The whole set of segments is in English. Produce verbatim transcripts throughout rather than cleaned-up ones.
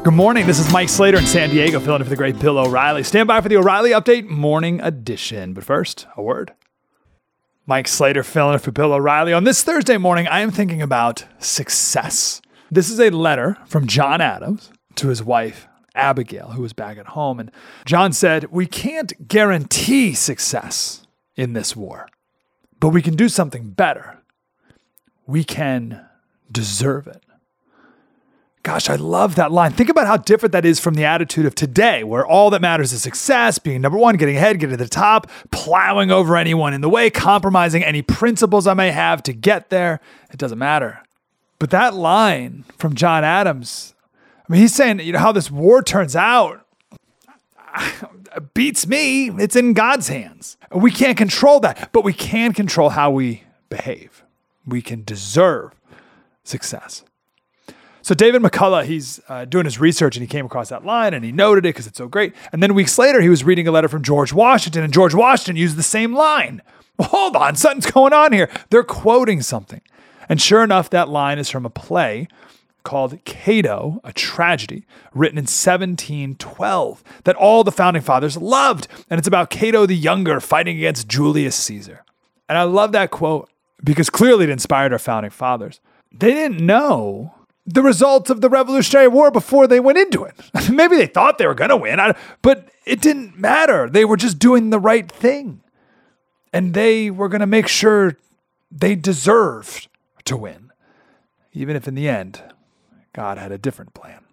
Good morning. This is Mike Slater in San Diego, filling in for the great Bill O'Reilly. Stand by for the O'Reilly Update Morning Edition. But first, a word. Mike Slater filling in for Bill O'Reilly. On this Thursday morning, I am thinking about success. This is a letter from John Adams to his wife, Abigail, who was back at home. And John said, "We can't guarantee success in this war, but we can do something better. We can deserve it." Gosh, I love that line. Think about how different that is from the attitude of today, where all that matters is success, being number one, getting ahead, getting to the top, plowing over anyone in the way, compromising any principles I may have to get there. It doesn't matter. But that line from John Adams, I mean, he's saying, you know, how this war turns out beats me. It's in God's hands. We can't control that, but we can control how we behave. We can deserve success. So David McCullough, he's uh, doing his research and he came across that line and he noted it because it's so great. And then weeks later, he was reading a letter from George Washington and George Washington used the same line. Well, hold on, something's going on here. They're quoting something. And sure enough, that line is from a play called Cato, a Tragedy, written in seventeen twelve that all the founding fathers loved. And it's about Cato the Younger fighting against Julius Caesar. And I love that quote because clearly it inspired our founding fathers. They didn't know the results of the Revolutionary War before they went into it. Maybe they thought they were going to win, but it didn't matter. They were just doing the right thing. And they were going to make sure they deserved to win, even if in the end, God had a different plan.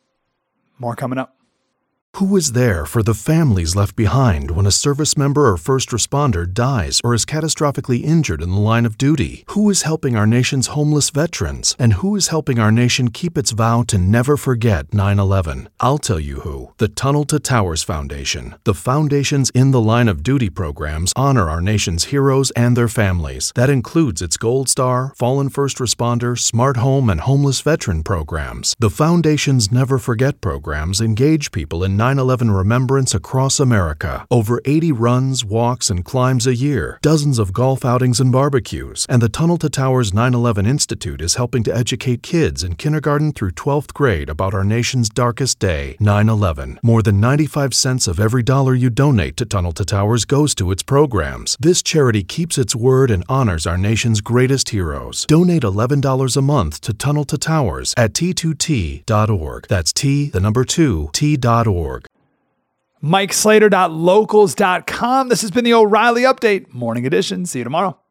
More coming up. Who is there for the families left behind when a service member or first responder dies or is catastrophically injured in the line of duty? Who is helping our nation's homeless veterans? And who is helping our nation keep its vow to never forget nine eleven? I'll tell you who. The Tunnel to Towers Foundation. The foundation's In the Line of Duty programs honor our nation's heroes and their families. That includes its Gold Star, Fallen First Responder, Smart Home, and Homeless Veteran programs. The foundation's Never Forget programs engage people in nine eleven remembrance across America. Over eighty runs, walks, and climbs a year, dozens of golf outings and barbecues, and the Tunnel to Towers nine eleven Institute is helping to educate kids in kindergarten through twelfth grade about our nation's darkest day, nine eleven. More than ninety-five cents of every dollar you donate to Tunnel to Towers goes to its programs. This charity keeps its word and honors our nation's greatest heroes. Donate eleven dollars a month to Tunnel to Towers at T two T dot org. That's T, the number two, T dot org. Mike Slater dot locals dot com. This has been the O'Reilly Update Morning Edition. See you tomorrow.